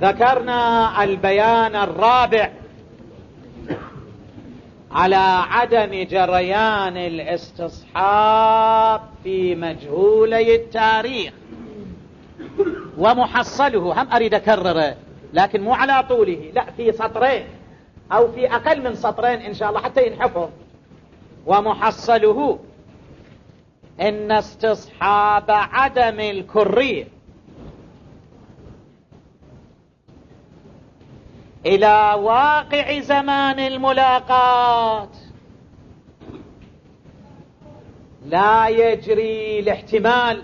ذكرنا البيان الرابع على عدم جريان الاستصحاب في مجهولي التاريخ، ومحصله هم أريد أكرره لكن مو على طوله، لا، في سطرين أو في أقل من سطرين إن شاء الله حتى ينحفظ. ومحصله إن استصحاب عدم الكرية إلى واقع زمان الملاقات لا يجري الاحتمال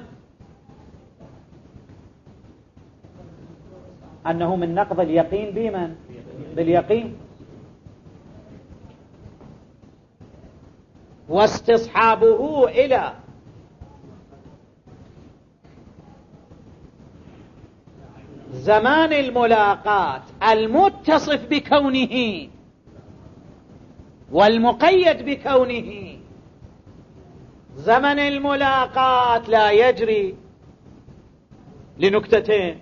أنه من نقض اليقين بمن؟ باليقين. واستصحابه إلى زمان الملاقات المتصف بكونه والمقيد بكونه زمن الملاقات لا يجري لنكتتين: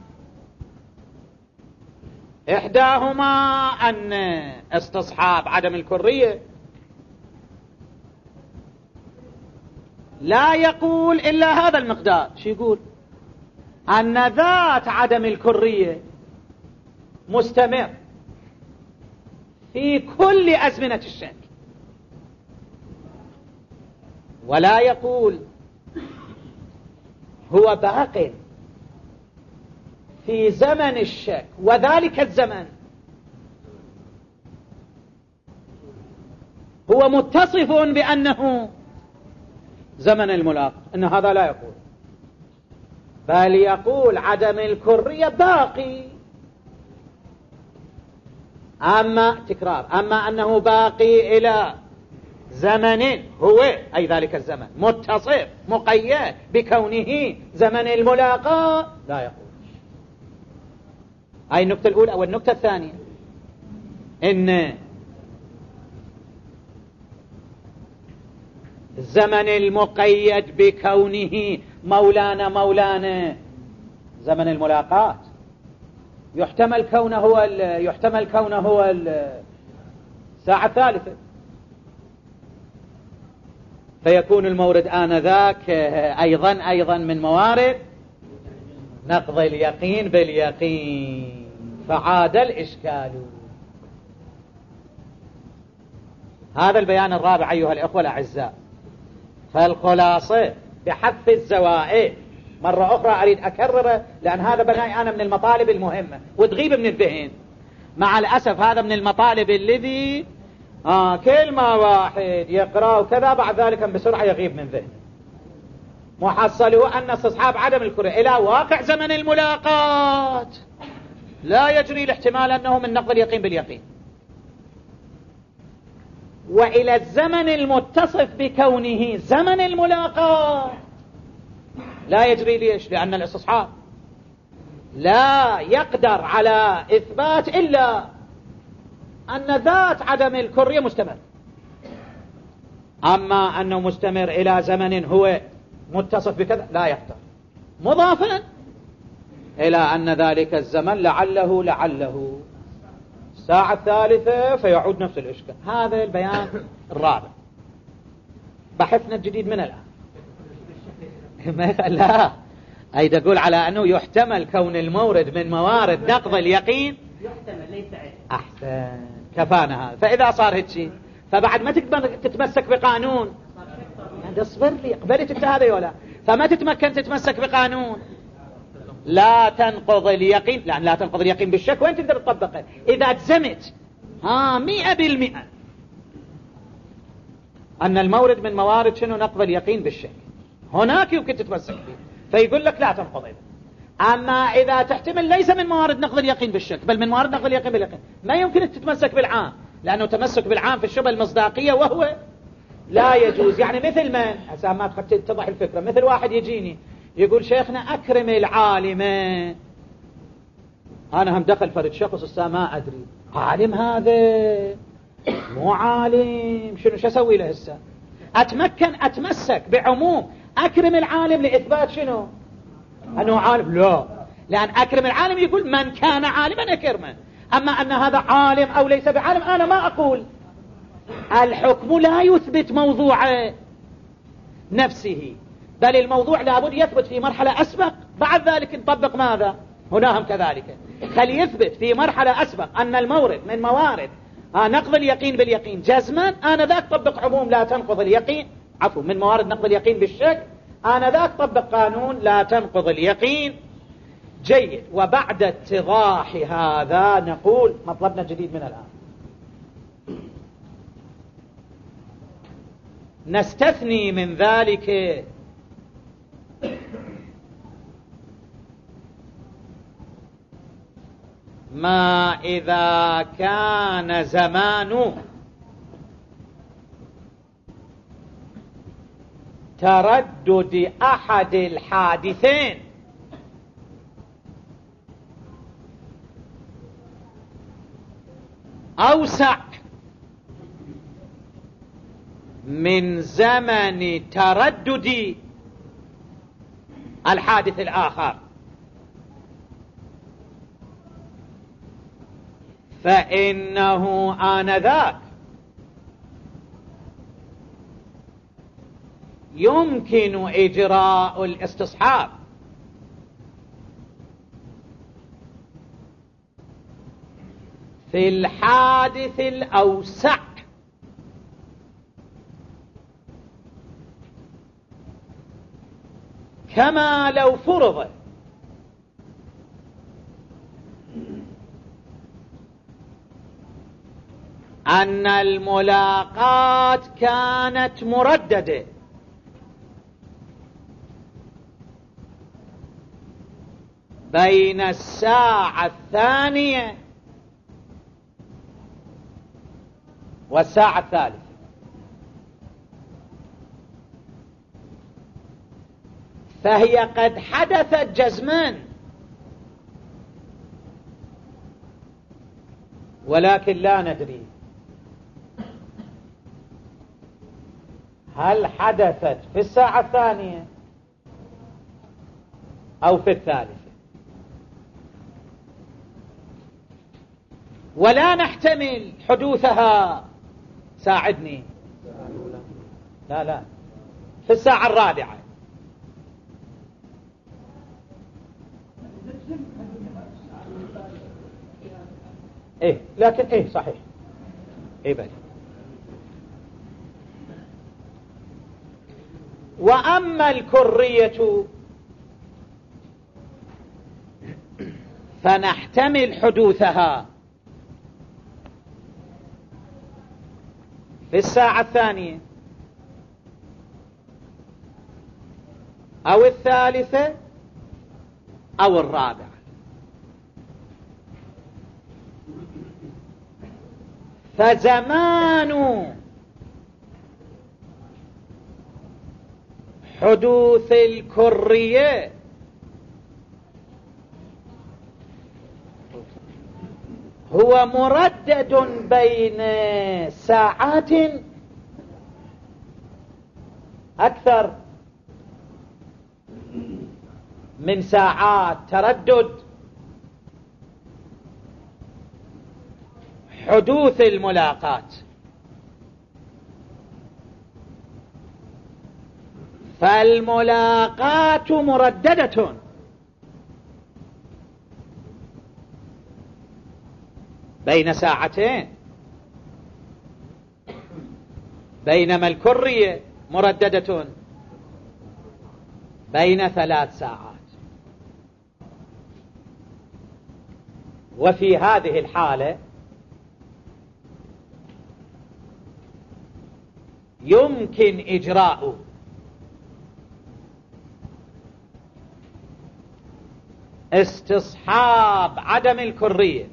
إحداهما أن استصحاب عدم الكرية لا يقول إلا هذا المقدار. شو يقول؟ أن ذات عدم الكرية مستمر في كل أزمنة الشك، ولا يقول هو باق في زمن الشك وذلك الزمن هو متصف بأنه زمن الملاقاة. إن هذا لا يقول، بل يقول عدم الكرية باقي. أما أنه باقي إلى زمن هو أي ذلك الزمن متصف مقيد بكونه زمن الملاقاة لا يقول. هاي النقطة الأولى. والنقطة الثانية إن الزمن المقيد بكونه مولانا زمن الملاقات يحتمل كونه هو الساعة الثالثة، فيكون المورد آنذاك أيضا من موارد نقض اليقين باليقين، فعاد الإشكال. هذا البيان الرابع أيها الإخوة الأعزاء. فالخلاصة بحث الزوائد مرة أخرى أريد أكرره لأن هذا بناي أنا من المطالب المهمة وتغيب من الذهن. مع الأسف هذا من المطالب الذي كلمة واحد يقرأ وكذا بعد ذلك بسرعة يغيب من ذهن. محصله أن استصحاب عدم الكرة إلى واقع زمن الملاقات لا يجري الاحتمال أنه من نقض اليقين باليقين، وإلى الزمن المتصف بكونه زمن الملاقاة لا يجري. ليش؟ لأن الاستصحاب لا يقدر على إثبات إلا أن ذات عدم الكرية مستمر. أما أنه مستمر إلى زمن هو متصف بكذا لا يقدر، مضافا إلى أن ذلك الزمن لعله الساعة الثالثة فيعود نفس الإشكال. هذا البيان الرابع. بحثنا الجديد من الآن لا أي تقول على أنه يحتمل كون المورد من موارد نقض اليقين، يحتمل ليس أحسن، كفانا هذا. فإذا صار هيك شيء فبعد ما تقدر تتمسك بقانون. اصبر لي، قبلت انت هذا ولا؟ فما تتمكن تتمسك بقانون لا تنقض اليقين، لأن لا تنقض اليقين بالشك. وين تقدر تطبقه؟ إذا أجزمت 100% أن المورد من موارد شنو نقض اليقين بالشك، هناك يمكن تتمسك به، فيقول لك لا تنقض. أما إذا تحتمل ليس من موارد نقض اليقين بالشك بل من موارد نقض اليقين باليقين، ما يمكن تتمسك بالعام، لأنه تمسك بالعام في الشبه المصداقية وهو لا يجوز. يعني مثل من هسه ما تتضح الفكرة، مثل واحد يجيني يقول شيخنا أكرم العالم، أنا هم دخل فرد شخص ما أدري عالم هذا مو عالم، شنو أسوي له هسه؟ أتمسك بعموم أكرم العالم لإثبات شنو؟ أنه عالم؟ لا، لأن أكرم العالم يقول من كان عالما أكرمه. أما أن هذا عالم أو ليس بعالم أنا ما أقول. الحكم لا يثبت موضوع نفسه، بل الموضوع لابد يثبت في مرحلة أسبق، بعد ذلك نطبق ماذا؟ هنا هم كذلك، خل يثبت في مرحلة أسبق أن المورد من موارد نقض اليقين باليقين جزما، أنا ذاك طبق عموم لا تنقض اليقين، عفوا من موارد نقض اليقين بالشك، أنا ذاك طبق قانون لا تنقض اليقين. جيد. وبعد اتضاح هذا نقول مطلبنا جديد من الآن، نستثني من ذلك ما إذا كان زمان تردد أحد الحادثين أوسع من زمن تردد الحادث الآخر، فإنه آنذاك يمكن إجراء الاستصحاب في الحادث الأوسع كما لو فرض أن الملاقات كانت مرددة بين الساعة 2 والساعة 3، فهي قد حدثت جزمان، ولكن لا ندري هل حدثت في الساعة 2 أو في 3، ولا نحتمل حدوثها. ساعدني. لا في الساعة 4. ايه لكن ايه صحيح ايه بل. وأما الكرية فنحتمل حدوثها في الساعة 2 أو 3 أو 4، فزمان حدوث الكرية هو مردد بين ساعات أكثر من ساعات تردد حدوث الملاقات، فالملاقات مرددة بين 2 ساعات، بينما الكرية مرددة بين 3 ساعات. وفي هذه الحالة يمكن إجراء استصحاب عدم الكرية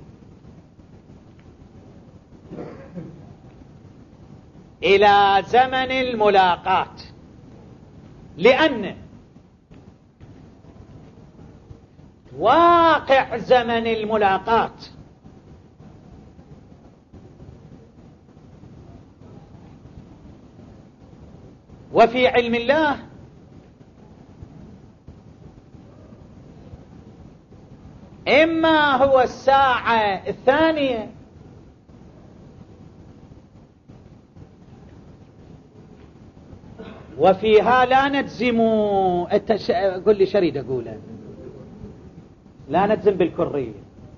إلى زمن الملاقات، لأن واقع زمن الملاقات وفي علم الله إما هو الساعة الثانية وفيها لا نجزم. قل لي شريد أقوله. لا نجزم بالكرية،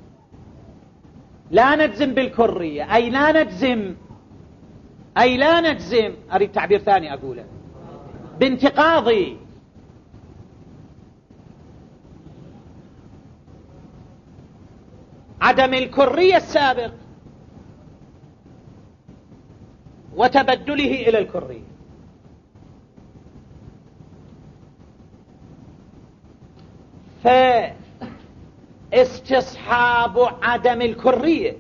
لا نجزم بالكرية، أي لا نجزم، أي لا نجزم، أريد تعبير ثاني أقوله، بانتقاض عدم الكرية السابق وتبدله إلى الكرية. فاستصحاب عدم الكرية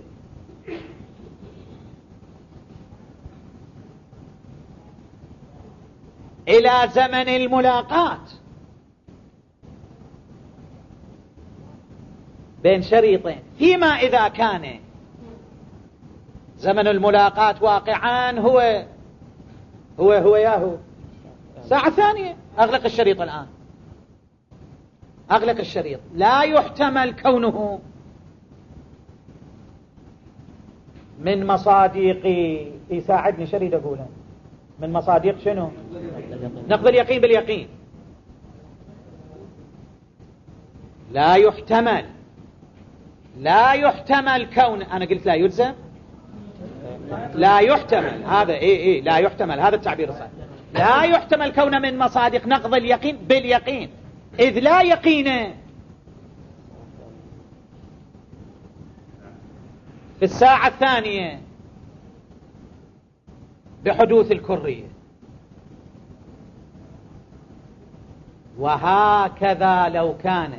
إلى زمن الملاقاة بين شريطين، فيما إذا كان زمن الملاقاة واقعا هو ياهو ساعة ثانية. أغلق الشريط الآن، أغلق الشريط. لا يحتمل كونه من مصادق، يساعدني شريد أقولها، من مصادق شنو؟ نقض اليقين باليقين. لا يحتمل، لا يحتمل كون، أنا قلت لا يلزم، لا يحتمل، هذا إيه لا يحتمل، هذا التعبير الصحيح. لا يحتمل كون من مصادق نقض اليقين باليقين، إذ لا يقين في الساعة الثانية بحدوث الكرية. وهكذا لو كان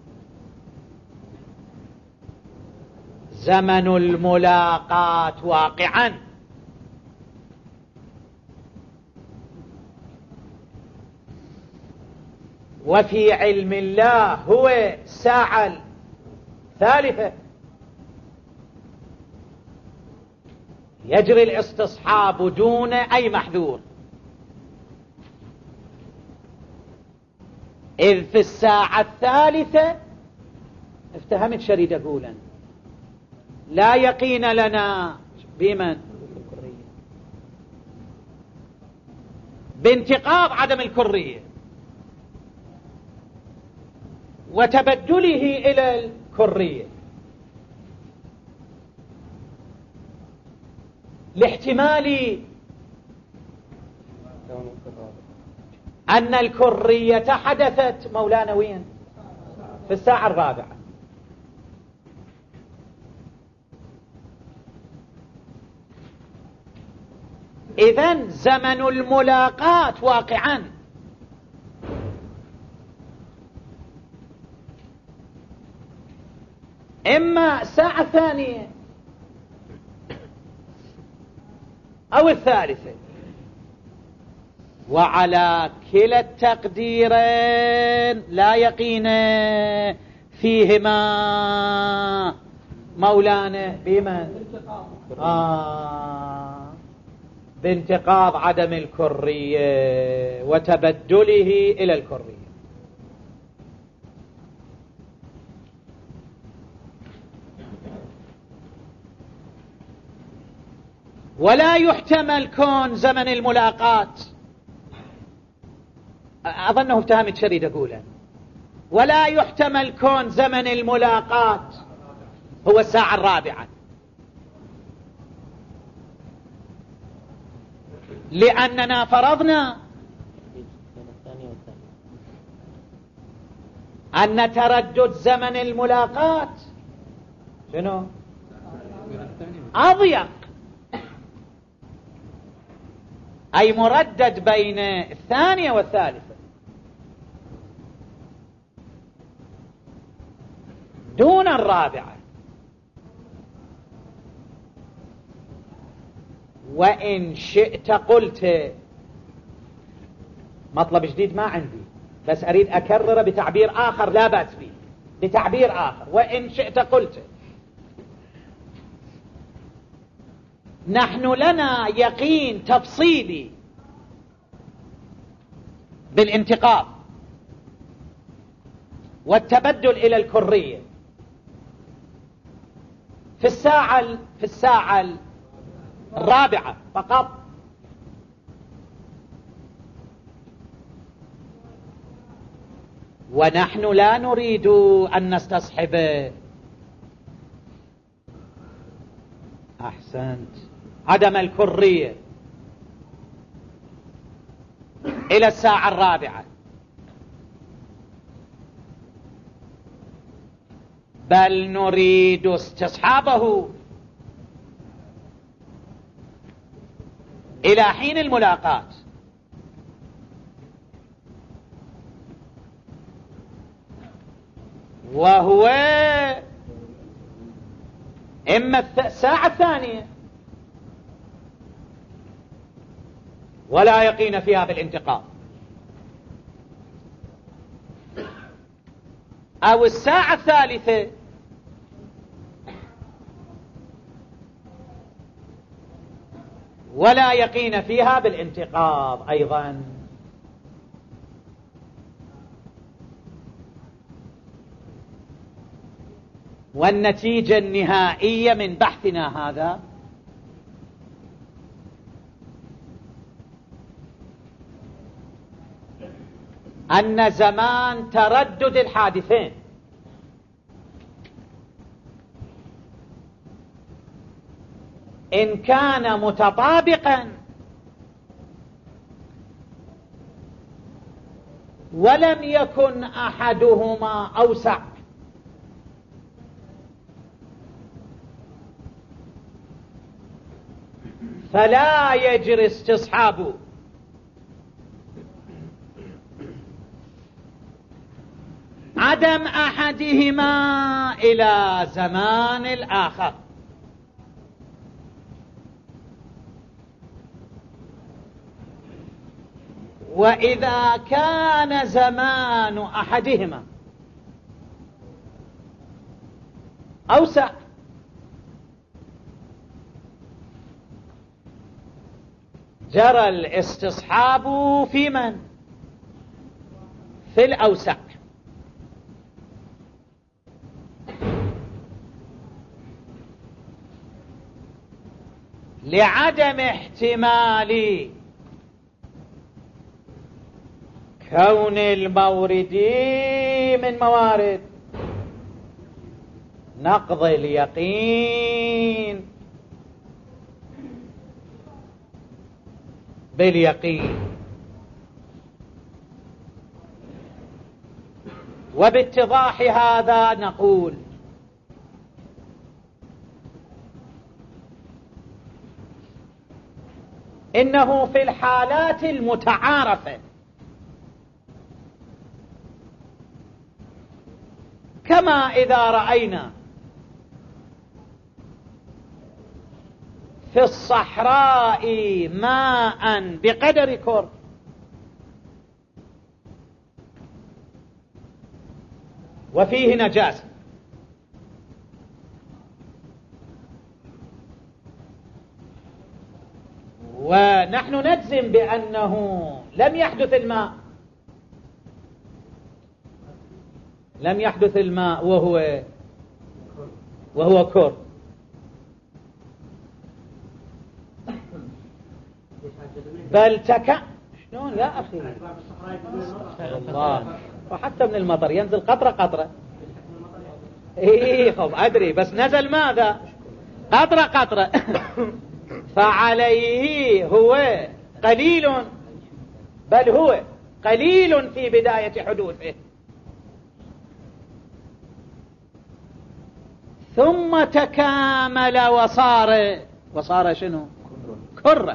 زمن الملاقاة واقعا وفي علم الله هو الساعة الثالثة، يجري الاستصحاب دون أي محذور، إذ في الساعة الثالثة افتهمت شريد أقولا لا يقين لنا بمن؟ بانتقاض عدم الكرية وتبدله إلى الكرية، لاحتمال أن الكرية حدثت مولانا وين؟ في الساعة الرابعة. إذن زمن الملاقاة واقعا إما الساعة الثانية أو الثالثة، وعلى كلا التقديرين لا يقين فيهما مولانا بمن؟ بانتقاض عدم الكرية وتبدله إلى الكرية. ولا يحتمل كون زمن الملاقاة، أظنه افتهمت شريد أقوله، ولا يحتمل كون زمن الملاقاة هو الساعة الرابعة، لأننا فرضنا أن تردد زمن الملاقاة شنو؟ أضيق، أي مردد بين الثانية والثالثة دون الرابعة. وإن شئت قلت، مطلب جديد ما عندي، بس أريد أكرره بتعبير آخر لا بأس به، بتعبير آخر. وإن شئت قلت نحن لنا يقين تفصيلي بالانتقاض والتبدل إلى الكرية في الساعة الرابعة فقط. ونحن لا نريد أن نستصحب أحسنت عدم الكرية إلى الساعة الرابعة، بل نريد استصحابه إلى حين الملاقاة. وهو إما الساعة الثانية ولا يقين فيها بالانتقام، أو الساعة الثالثة ولا يقين فيها بالانتقام أيضا. والنتيجة النهائية من بحثنا هذا أن زمان تردد الحادثين إن كان متطابقا ولم يكن أحدهما أوسع فلا يجري استصحاب عدم أحدهما إلى زمان الآخر. وإذا كان زمان أحدهما أوسع جرى الاستصحاب في من؟ في الأوسع. لعدم احتمال كون المورد من موارد نقض اليقين باليقين. وباتضاح هذا نقول إنه في الحالات المتعارفة كما إذا رأينا في الصحراء ماء بقدر كر وفيه نجاسة ونحن نجزم بأنه لم يحدث الماء وهو كر، بل شلون يا أخي الله، وحتى من المطر ينزل قطرة قطرة. إيه خب أدري، بس نزل ماذا؟ قطرة قطرة. فعليه هو قليل، بل هو قليل في بداية حدوثه، ثم تكامل وصار شنو؟ كرة.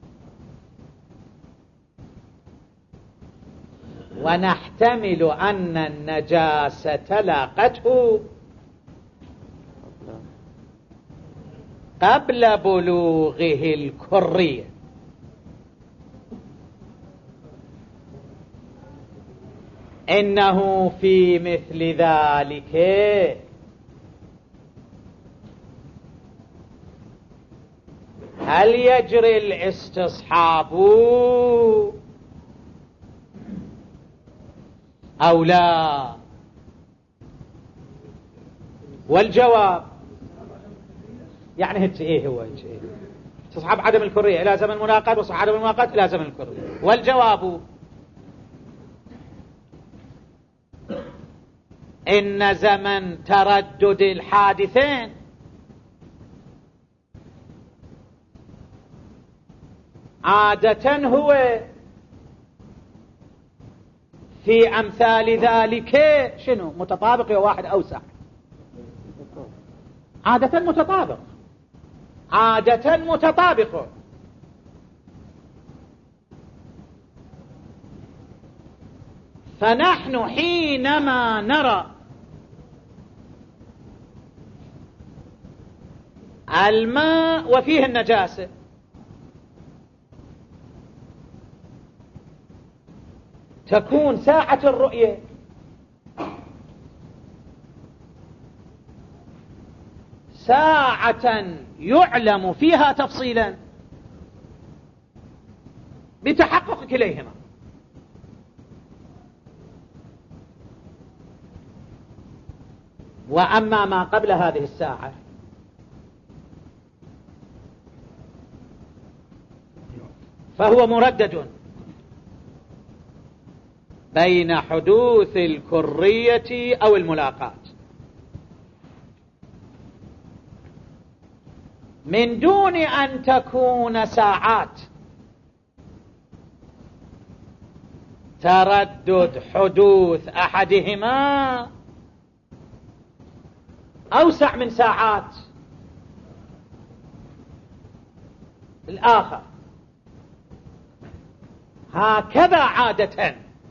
ونحتمل أن النجاسة لاقته قبل بلوغه الكرية، إنه في مثل ذلك هل يجري الاستصحاب أو لا؟ والجواب يعني هيك ايه هو هيك ايه استصحاب عدم الكرية الى زمن الملاقات واستصحاب عدم الملاقات الى زمن الكرية. والجواب إن زمن تردد الحادثين عادة هو في أمثال ذلك شنو متطابق وواحد أوسع، عادة متطابق، عادة متطابق. فنحن حينما نرى الماء وفيه النجاسة تكون ساعة الرؤية ساعة يعلم فيها تفصيلا بتحقق كليهما. وأما ما قبل هذه الساعة فهو مردد بين حدوث الكرية أو الملاقات من دون أن تكون ساعات تردد حدوث أحدهما أوسع من ساعات الآخر. هكذا عادة.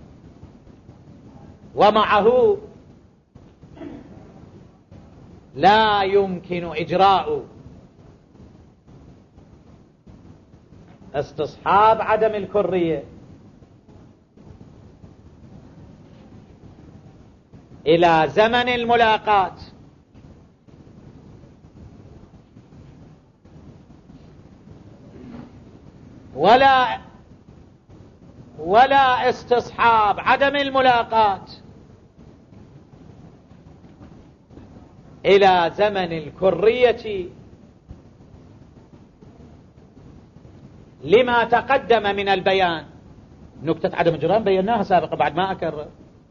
ومعه لا يمكن إجراء استصحاب عدم الكرية إلى زمن الملاقات ولا استصحاب عدم الملاقات إلى زمن الكرية لما تقدم من البيان. نكتة عدم الجرام بيناها سابقا بعد ما أكرر.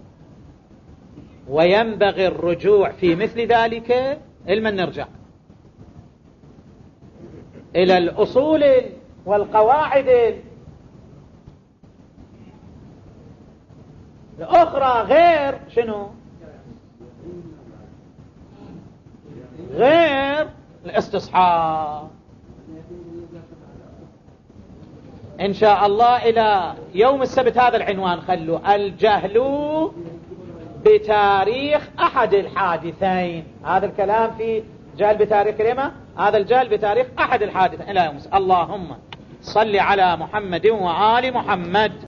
وينبغي الرجوع في مثل ذلك علما نرجع إلى الأصول والقواعد الأخرى غير شنو؟ غير الاستصحاب. إن شاء الله إلى يوم السبت هذا العنوان خلوا الجهل بتاريخ أحد الحادثين. هذا الكلام في جهل بتاريخ كلمة، هذا الجهل بتاريخ أحد الحادثين إلى يوم السبت. اللهم صل على محمد وآل محمد.